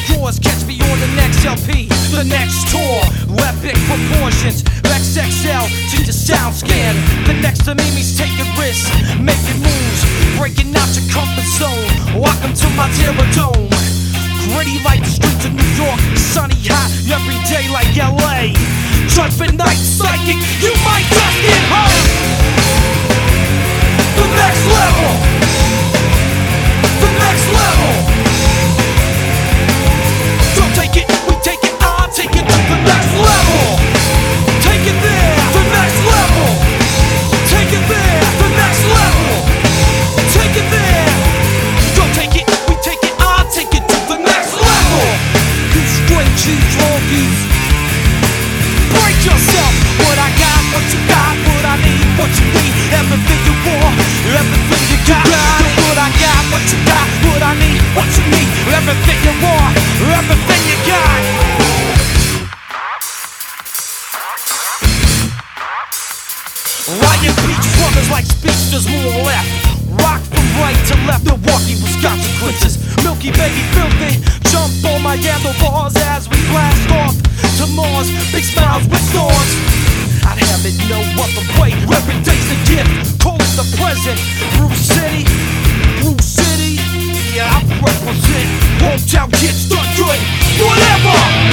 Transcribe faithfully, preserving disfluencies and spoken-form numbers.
yours. Catch me on the next L P, the next tour. Epic proportions, X X L to your sound scan. The next to me means taking risks, making moves, breaking out your comfort zone. Welcome to my terror dome. Gritty like the streets of New York, sunny hot every day like L A. Judgment night psychic, you might just get hurt. The next level, the next level. Don't take it, we take it, I'll take it to the next level. Take it there, the next level. Take it there, the next level. Take it there. Don't take it, we take it, I'll take it to the next level. You straight cheese honkies, break yourself. What I got, what you got, what I need, what you need. Everything you want, everything you got. What I got, what you got, what I need, what you need. Everything you want, everything you got. Riot Beach brothers like speeches, more left. Rock from right to left, Milwaukee, Wisconsin, Quintus. Milky baby filthy, jump on my handlebars as we blast off to Mars. Big smiles with stars. I'd have it no other way. Every day's a gift, call it the present. Bruce City, Bruce City, yeah, I represent. Hometown kids done good, whatever.